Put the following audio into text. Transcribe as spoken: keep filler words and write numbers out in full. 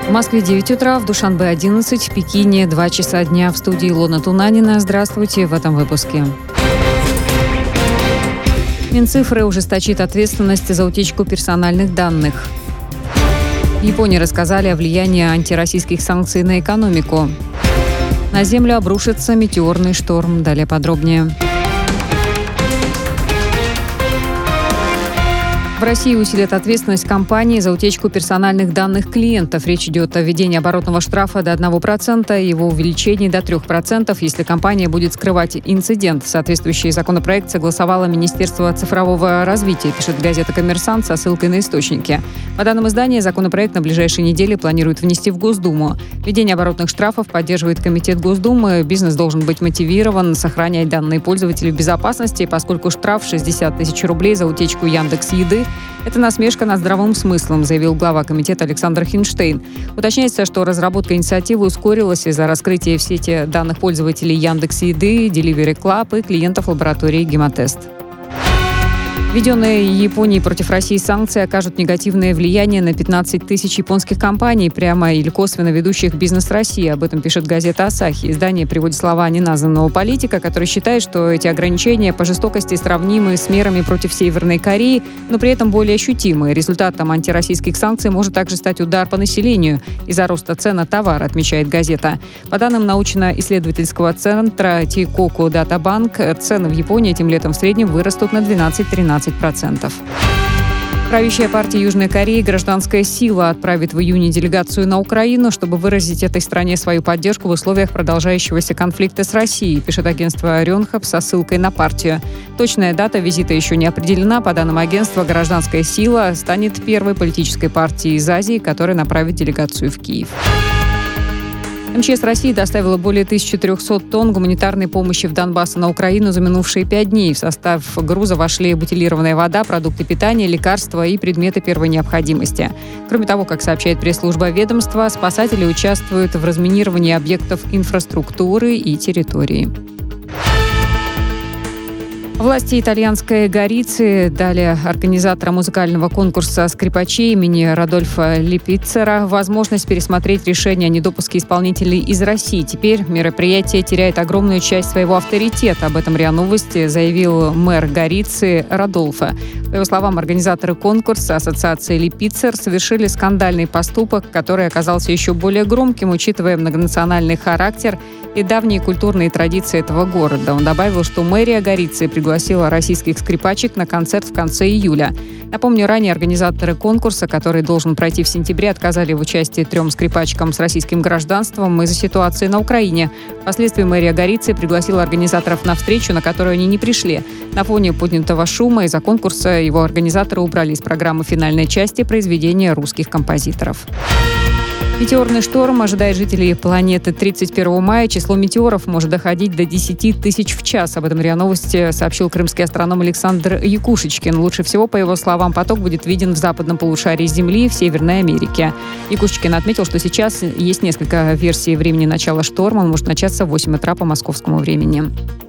В Москве девять утра, в Душанбе одиннадцать, в Пекине два часа дня. В студии Илона Тунанина. Здравствуйте в этом выпуске. Минцифры ужесточит ответственность за утечку персональных данных. В Японии рассказали о влиянии антироссийских санкций на экономику. На Землю обрушится метеорный шторм. Далее подробнее. В России усилят ответственность компании за утечку персональных данных клиентов. Речь идет о введении оборотного штрафа до одного процента и его увеличении до трёх процентов, если компания будет скрывать инцидент. Соответствующий законопроект согласовало Министерство цифрового развития, пишет газета «Коммерсант» со ссылкой на источники. По данным издания, законопроект на ближайшие недели планируют внести в Госдуму. Введение оборотных штрафов поддерживает Комитет Госдумы. Бизнес должен быть мотивирован сохранять данные пользователей в безопасности, поскольку штраф шестьдесят тысяч рублей за утечку Яндекс.Еды – это насмешка над здравым смыслом, заявил глава комитета Александр Хинштейн. Уточняется, что разработка инициативы ускорилась из-за раскрытия в сети данных пользователей Яндекс.Еды, Delivery Club и клиентов лаборатории «Гемотест». Введенные Японией против России санкции окажут негативное влияние на пятнадцать тысяч японских компаний, прямо или косвенно ведущих бизнес России. Об этом пишет газета «Асахи». Издание приводит слова неназванного политика, который считает, что эти ограничения по жестокости сравнимы с мерами против Северной Кореи, но при этом более ощутимы. Результатом антироссийских санкций может также стать удар по населению из-за роста цен на товар, отмечает газета. По данным научно-исследовательского центра Тейкоку Датабанк, цены в Японии этим летом в среднем вырастут на двенадцать-тринадцать процентов. Правящая партия Южной Кореи «Гражданская сила» отправит в июне делегацию на Украину, чтобы выразить этой стране свою поддержку в условиях продолжающегося конфликта с Россией, пишет агентство Рёнхап со ссылкой на партию. Точная дата визита еще не определена. По данным агентства, «Гражданская сила» станет первой политической партией из Азии, которая направит делегацию в Киев. МЧС России доставила более тысячи трёхсот тонн гуманитарной помощи в Донбасс и на Украину за минувшие пять дней. В состав груза вошли бутилированная вода, продукты питания, лекарства и предметы первой необходимости. Кроме того, как сообщает пресс-служба ведомства, спасатели участвуют в разминировании объектов инфраструктуры и территории. Власти итальянской Горицы дали организаторам музыкального конкурса скрипачей имени Родольфо Липицера возможность пересмотреть решение о недопуске исполнителей из России. Теперь мероприятие теряет огромную часть своего авторитета. Об этом РИА Новости заявил мэр Горицы Родольфо. По его словам, организаторы конкурса Ассоциации Липицер совершили скандальный поступок, который оказался еще более громким, учитывая многонациональный характер и давние культурные традиции этого города. Он добавил, что мэрия Горицы пригласила российских скрипачек на концерт в конце июля. Напомню, ранее организаторы конкурса, который должен пройти в сентябре, отказали в участии трем скрипачкам с российским гражданством из-за ситуации на Украине. Впоследствии мэрия Горицы пригласила организаторов на встречу, на которую они не пришли. На фоне поднятого шума из-за конкурса его организаторы убрали из программы финальной части произведения русских композиторов. Метеорный шторм ожидает жителей планеты тридцать первого мая. Число метеоров может доходить до десяти тысяч в час. Об этом РИА Новости сообщил крымский астроном Александр Якушечкин. Лучше всего, по его словам, поток будет виден в западном полушарии Земли в Северной Америке. Якушечкин отметил, что сейчас есть несколько версий времени начала шторма. Он может начаться в восемь утра по московскому времени.